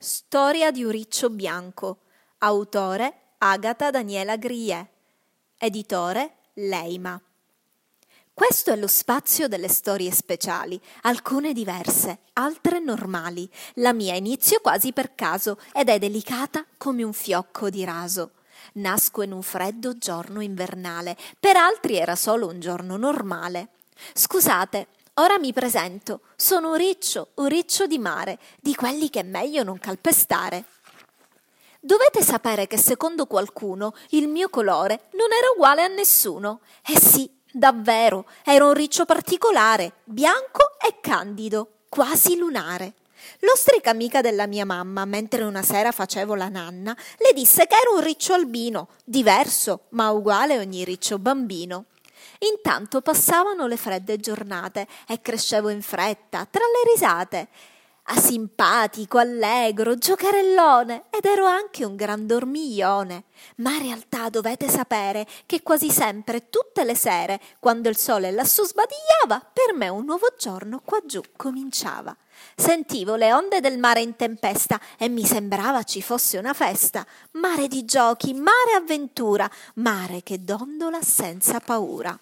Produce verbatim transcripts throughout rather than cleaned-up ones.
Storia di un riccio bianco. Autore Agata Daniela Grillet. Editore Leima. Questo è lo spazio delle storie speciali, alcune diverse, altre normali. La mia inizio quasi per caso ed è delicata come un fiocco di raso. Nasco in un freddo giorno invernale, per altri era solo un giorno normale. Scusate, ora mi presento, sono un riccio, un riccio di mare, di quelli che è meglio non calpestare. Dovete sapere che secondo qualcuno il mio colore non era uguale a nessuno. Eh sì, davvero, ero un riccio particolare, bianco e candido, quasi lunare. L'ostrica amica della mia mamma, mentre una sera facevo la nanna, le disse che ero un riccio albino, diverso, ma uguale a ogni riccio bambino. Intanto passavano le fredde giornate e crescevo in fretta, tra le risate. A simpatico, allegro, giocherellone, ed ero anche un gran dormiglione. Ma in realtà dovete sapere che quasi sempre, tutte le sere, quando il sole lassù sbadigliava, per me un nuovo giorno qua giù cominciava. Sentivo le onde del mare in tempesta e mi sembrava ci fosse una festa. Mare di giochi, mare avventura, mare che dondola senza paura.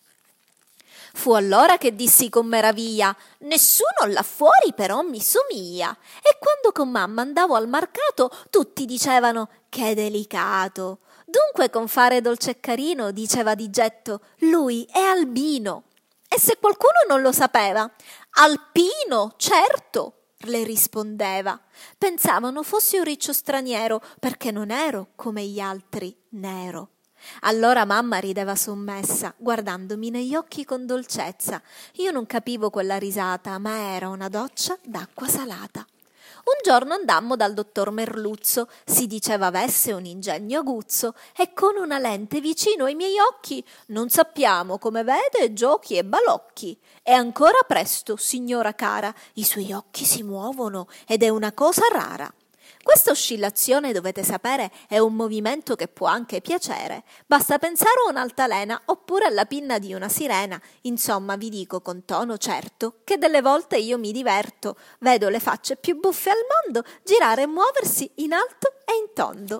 Fu allora che dissi con meraviglia: nessuno là fuori però mi somiglia. E quando con mamma andavo al mercato, tutti dicevano: che delicato. Dunque con fare dolce e carino diceva di getto: lui è albino. E se qualcuno non lo sapeva: alpino, certo, le rispondeva. Pensavano fossi un riccio straniero, perché non ero come gli altri nero. Allora mamma rideva sommessa, guardandomi negli occhi con dolcezza. Io non capivo quella risata, ma era una doccia d'acqua salata. Un giorno andammo dal dottor Merluzzo, si diceva avesse un ingegno aguzzo, e con una lente vicino ai miei occhi: non sappiamo, come vede, giochi e balocchi. È ancora presto, signora cara, i suoi occhi si muovono ed è una cosa rara. Questa oscillazione, dovete sapere, è un movimento che può anche piacere. Basta pensare a un'altalena oppure alla pinna di una sirena. Insomma, vi dico con tono certo che delle volte io mi diverto. Vedo le facce più buffe al mondo girare e muoversi in alto e in tondo.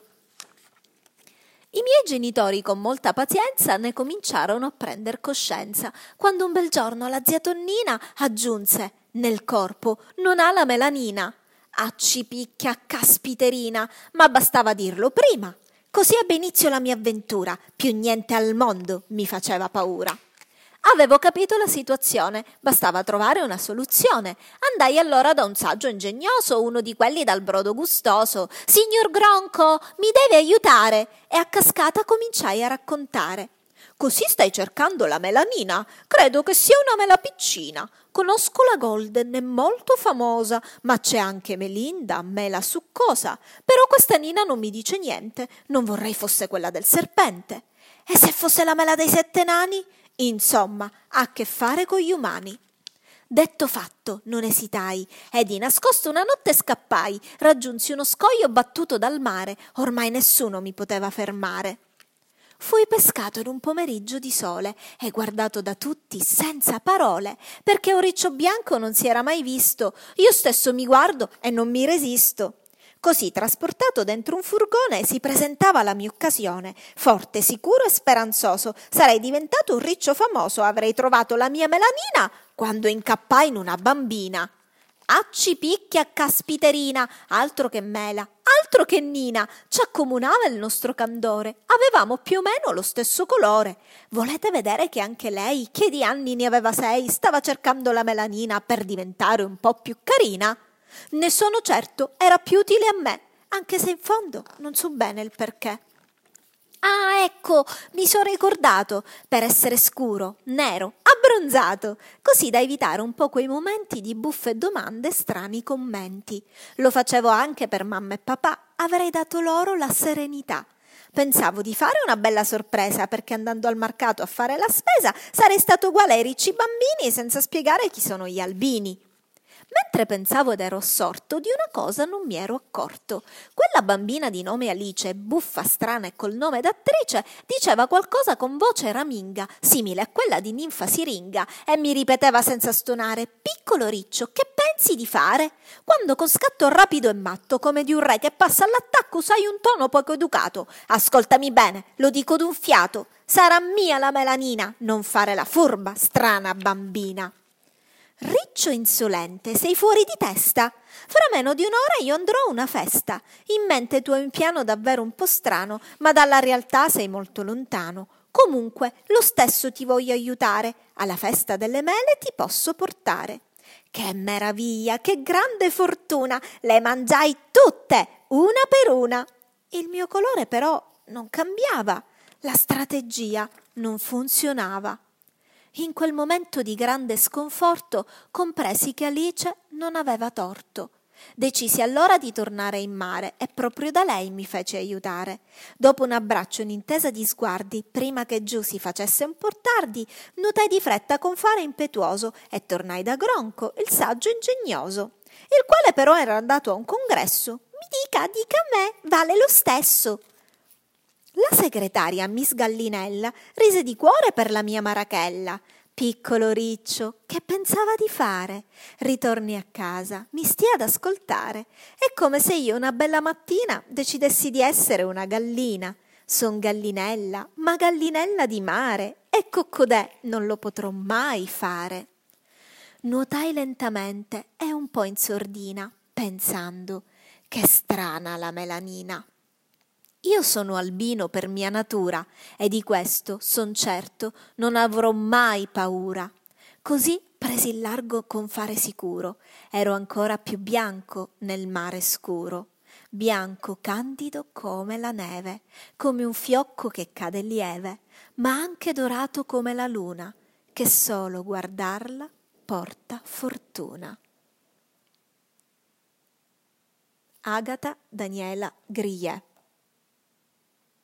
I miei genitori con molta pazienza ne cominciarono a prender coscienza, quando un bel giorno la zia Tonnina aggiunse: nel corpo non ha la melanina. Accipicchia, caspiterina, ma bastava dirlo prima. Così ebbe inizio la mia avventura, più niente al mondo mi faceva paura. Avevo capito la situazione, bastava trovare una soluzione. Andai allora da un saggio ingegnoso, uno di quelli dal brodo gustoso. Signor Gronco, mi deve aiutare! E a cascata cominciai a raccontare. Così stai cercando la melanina? Credo che sia una mela piccina. Conosco la Golden, è molto famosa, ma c'è anche Melinda, mela succosa. Però questa Nina non mi dice niente, non vorrei fosse quella del serpente. E se fosse la mela dei sette nani? Insomma, ha a che fare con gli umani. Detto fatto, non esitai, e di nascosto una notte scappai, raggiunsi uno scoglio battuto dal mare, ormai nessuno mi poteva fermare. Fui pescato in un pomeriggio di sole e guardato da tutti senza parole, perché un riccio bianco non si era mai visto. Io stesso mi guardo e non mi resisto. Così, trasportato dentro un furgone, si presentava la mia occasione. Forte, sicuro e speranzoso, sarei diventato un riccio famoso, avrei trovato la mia melanina quando incappai in una bambina. Accipicchia, caspiterina, altro che mela, altro che Nina, ci accomunava il nostro candore, avevamo più o meno lo stesso colore. Volete vedere che anche lei, che di anni ne aveva sei, stava cercando la melanina per diventare un po' più carina? Ne sono certo, era più utile a me, anche se in fondo non so bene il perché. Ah, ecco, mi sono ricordato, per essere scuro, nero, abbronzato, così da evitare un po' quei momenti di buffe domande e strani commenti. Lo facevo anche per mamma e papà, avrei dato loro la serenità. Pensavo di fare una bella sorpresa, perché andando al mercato a fare la spesa sarei stato uguale ai ricci bambini senza spiegare chi sono gli albini. Mentre pensavo ed ero assorto, di una cosa non mi ero accorto. Quella bambina di nome Alice, buffa, strana e col nome d'attrice, diceva qualcosa con voce raminga, simile a quella di ninfa siringa, e mi ripeteva senza stonare: piccolo riccio, che pensi di fare? Quando con scatto rapido e matto, come di un re che passa all'attacco, usai un tono poco educato. Ascoltami bene, lo dico d'un fiato, sarà mia la melanina, non fare la furba, strana bambina. Riccio insolente, sei fuori di testa? Fra meno di un'ora io andrò a una festa. In mente tu hai un piano davvero un po' strano, ma dalla realtà sei molto lontano. Comunque, lo stesso ti voglio aiutare. Alla festa delle mele ti posso portare. Che meraviglia, che grande fortuna! Le mangiai tutte, una per una. Il mio colore però non cambiava. La strategia non funzionava. In quel momento di grande sconforto compresi che Alice non aveva torto. Decisi allora di tornare in mare e proprio da lei mi fece aiutare. Dopo un abbraccio e un'intesa di sguardi, prima che giù si facesse un po' tardi, nutai di fretta con fare impetuoso e tornai da Gronco, il saggio ingegnoso, il quale però era andato a un congresso. Mi dica, dica a me, vale lo stesso. La segretaria, Miss Gallinella, rise di cuore per la mia marachella. Piccolo riccio, che pensava di fare? Ritorni a casa, mi stia ad ascoltare. È come se io una bella mattina decidessi di essere una gallina. Son gallinella, ma gallinella di mare, e coccodè non lo potrò mai fare. Nuotai lentamente e un po' in sordina, pensando: che strana la melanina. Io sono albino per mia natura e di questo, son certo, non avrò mai paura. Così presi il largo con fare sicuro. Ero ancora più bianco nel mare scuro. Bianco candido come la neve, come un fiocco che cade lieve, ma anche dorato come la luna, che solo guardarla porta fortuna. Agata Daniela Grillet.